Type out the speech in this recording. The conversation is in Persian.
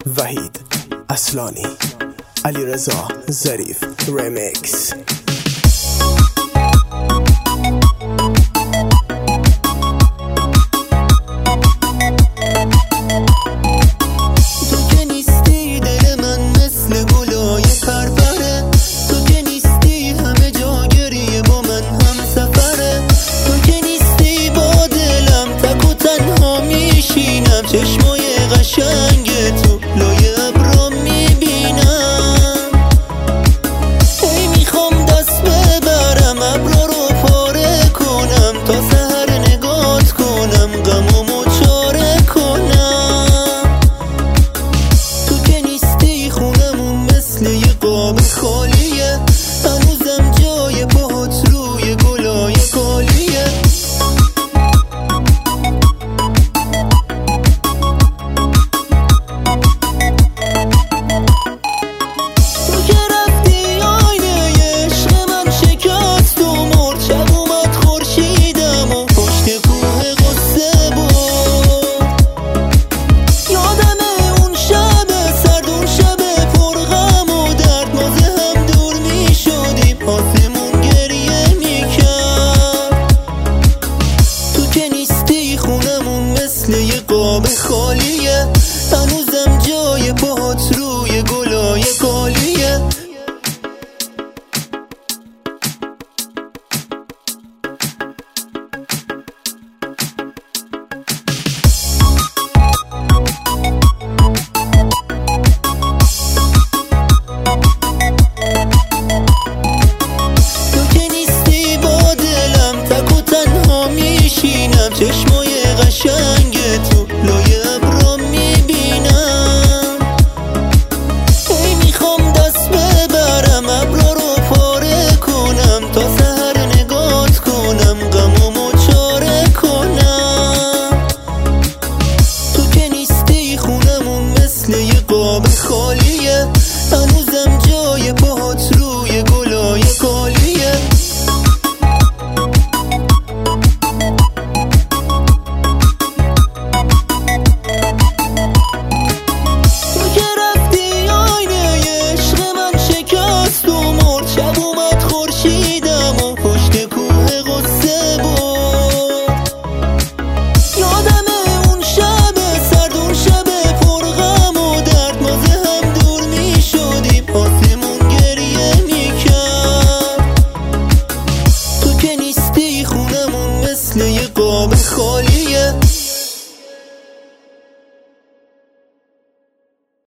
وحید اصلانی، علیرضا ظریف ریمیکس. چشمای قشنگ تو لای ابرام میبینم، ای میخوام دست ببرم ابرا رو پاره کنم، تا سحر نگات کنم غمامو چاره کنم. تو که نیستی خونمون مثل یه قاب خالیه، هنوزم جای پاهات روی گلای خالیه. خونمون مثل یه قاب خالیه.